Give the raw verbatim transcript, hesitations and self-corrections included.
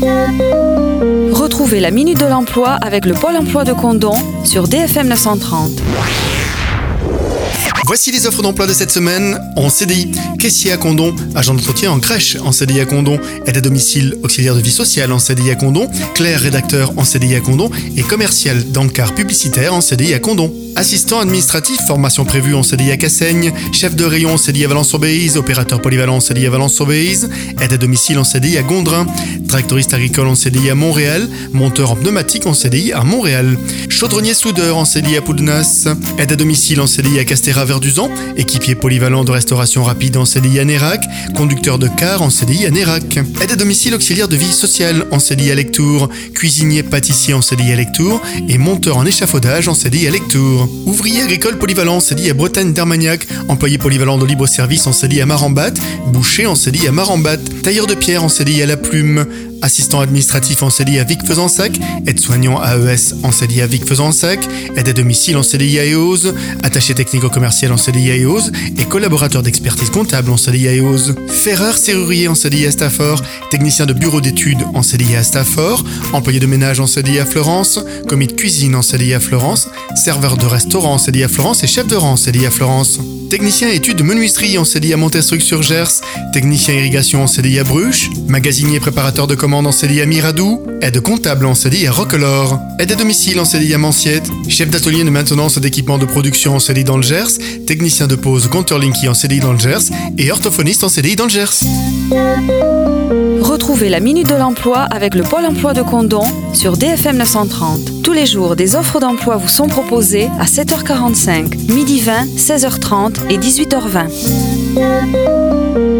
Retrouvez la Minute de l'Emploi avec le Pôle emploi de Condom sur D F M neuf cent trente. Voici les offres d'emploi de cette semaine en C D I. Caissier à Condom, agent d'entretien en crèche en C D I à Condom, aide à domicile, auxiliaire de vie sociale en C D I à Condom, clerc rédacteur en C D I à Condom et commercial d'encart publicitaire en C D I à Condom. Assistant administratif, formation prévue en C D I à Cassaigne, chef de rayon en C D I à Valence-sur-Béise, opérateur polyvalent en C D I à Valence-sur-Béise, aide à domicile en C D I à Gondrin, tractoriste agricole en C D I à Montréal, monteur en pneumatique en C D I à Montréal, chaudronnier soudeur en C D I à Poudnas, aide à domicile en C D I à Castéra-Verduzan, équipier polyvalent de restauration rapide en C D I à Nérac, conducteur de car en C D I à Nérac, aide à domicile auxiliaire de vie sociale en C D I à Lectoure, cuisinier pâtissier en C D I à Lectoure et monteur en échafaudage en C D I à Lectoure. Ouvrier agricole polyvalent en C D I à Bretagne-d'Armagnac, employé polyvalent de libre-service en C D I à Marambat, boucher en C D I à Marambat, tailleur de pierre en C D I à La Plume, assistant administratif en C D I à Vic-Fezensac, aide-soignant A E S en C D I à Vic-Fezensac, aide à domicile en C D I à Eauze, attaché technico-commercial en C D I à Eauze et collaborateur d'expertise comptable en C D I à Eauze, ferreur serrurier en C D I à Stafford, technicien de bureau d'études en C D I à Stafford, employé de ménage en C D I à Florence, commis de cuisine en C D I à Florence, serveur de restaurant en C D I à Florence et chef de rang en C D I à Florence. Technicien études de menuiserie en C D I à Montestruc-sur-Gers, technicien irrigation en C D I à Bruches, magasinier préparateur de commandes en C D I à Miradou, aide comptable en C D I à Roquelaure, aide à domicile en C D I à Manciette, chef d'atelier de maintenance d'équipements de production en C D I dans le Gers, technicien de pause compteur Linky en C D I dans le Gers et orthophoniste en C D I dans le Gers. Retrouvez la Minute de l'Emploi avec le Pôle emploi de Condom sur D F M neuf cent trente. Tous les jours, des offres d'emploi vous sont proposées à sept heures quarante-cinq, midi vingt, seize heures trente et dix-huit heures vingt.